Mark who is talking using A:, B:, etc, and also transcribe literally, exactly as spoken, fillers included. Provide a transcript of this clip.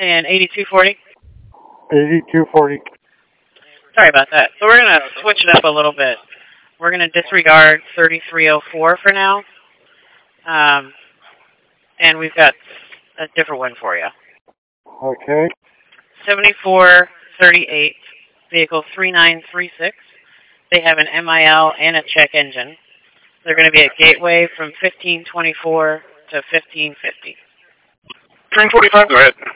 A: And eighty-two forty?
B: eighty-two forty.
A: Sorry about that. So we're going to switch it up a little bit. We're going to disregard thirty-three oh four for now. Um, and we've got a different one for you.
B: Okay.
A: seventy-four thirty-eight, vehicle three nine three six. They have an M I L and a check engine. They're going to be at Gateway from fifteen twenty-four to fifteen fifty.
C: Train forty-five, go ahead.